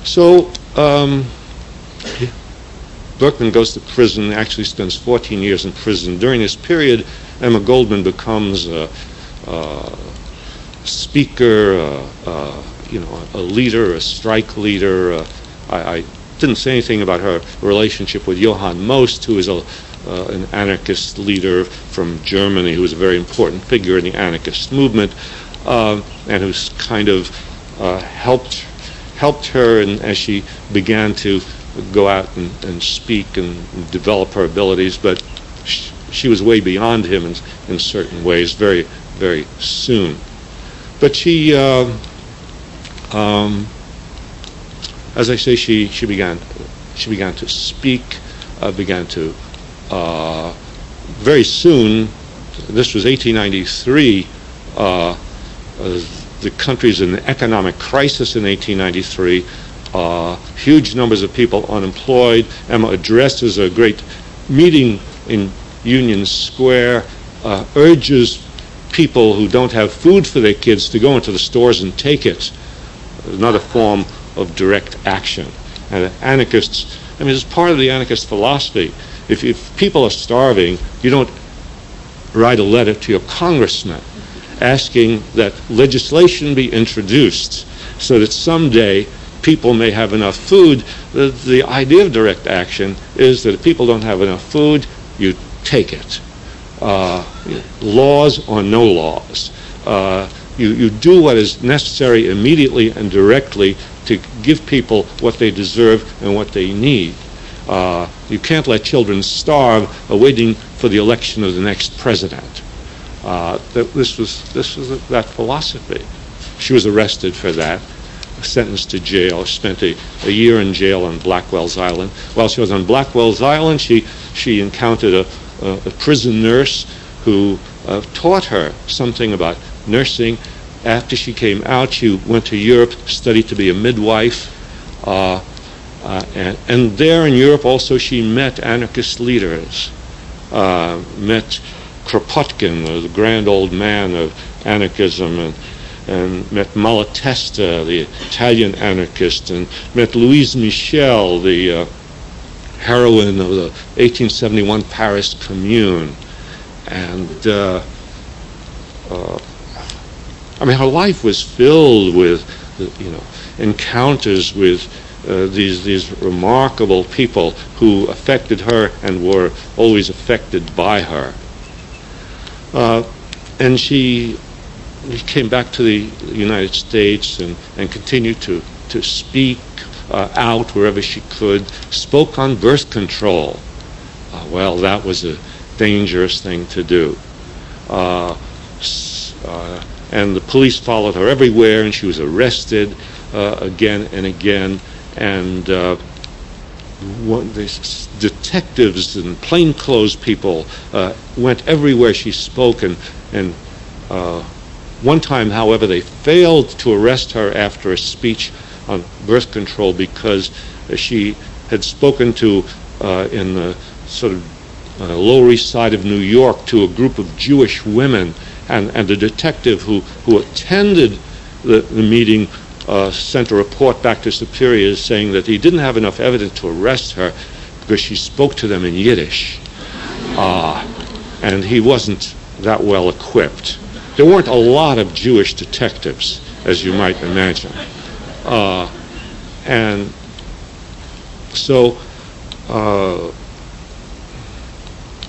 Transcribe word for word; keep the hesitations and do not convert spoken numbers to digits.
So um, Berkman goes to prison, actually spends fourteen years in prison. During this period, Emma Goldman becomes a, a speaker, a, a, you know, a leader, a strike leader. Uh, I, I didn't say anything about her relationship with Johann Most, who is a, uh, an anarchist leader from Germany, who was a very important figure in the anarchist movement, uh, and who's kind of uh, helped helped her in, as she began to go out and, and speak and develop her abilities. But she, she was way beyond him in, in certain ways very, very soon. But she, uh, um, as I say, she she began she began to speak, uh, began to uh, very soon. This was eighteen ninety-three. Uh, uh, the country's in an economic crisis in eighteen ninety-three. Uh, huge numbers of people unemployed. Emma addresses a great meeting in Union Square, uh, urges people who don't have food for their kids to go into the stores and take it. Another form of direct action. And the anarchists, I mean, it's part of the anarchist philosophy. If, if people are starving, you don't write a letter to your congressman asking that legislation be introduced so that someday people may have enough food. The, the idea of direct action is that if people don't have enough food, you take it. Uh, laws or no laws. Uh, you, you do what is necessary immediately and directly to give people what they deserve and what they need. Uh, you can't let children starve uh, waiting for the election of the next president. Uh, that this was this was that philosophy. She was arrested for that, sentenced to jail, spent a, a year in jail on Blackwell's Island. While she was on Blackwell's Island, she she encountered a, a, a prison nurse who uh, taught her something about nursing. After she came out, she went to Europe, studied to be a midwife, uh, uh, and, and there in Europe also she met anarchist leaders, uh, met Kropotkin, the grand old man of anarchism, and and met Malatesta, the Italian anarchist, and met Louise Michel, the uh, heroine of the eighteen seventy-one Paris Commune. And, uh, uh, I mean, her life was filled with, you know, encounters with uh, these, these remarkable people who affected her and were always affected by her. Uh, and she He came back to the United States and, and continued to, to speak uh, out wherever she could, spoke on birth control. Uh, well, that was a dangerous thing to do. Uh, uh, and the police followed her everywhere, and she was arrested uh, again and again. And uh, one, these detectives and plainclothes people uh, went everywhere she spoke, and, and uh, one time, however, they failed to arrest her after a speech on birth control because uh, she had spoken to, uh, in the sort of uh, Lower East Side of New York, to a group of Jewish women, and, and the detective who, who attended the, the meeting uh, sent a report back to superiors saying that he didn't have enough evidence to arrest her because she spoke to them in Yiddish. Uh, and he wasn't that well equipped. There weren't a lot of Jewish detectives, as you might imagine. Uh, and so uh,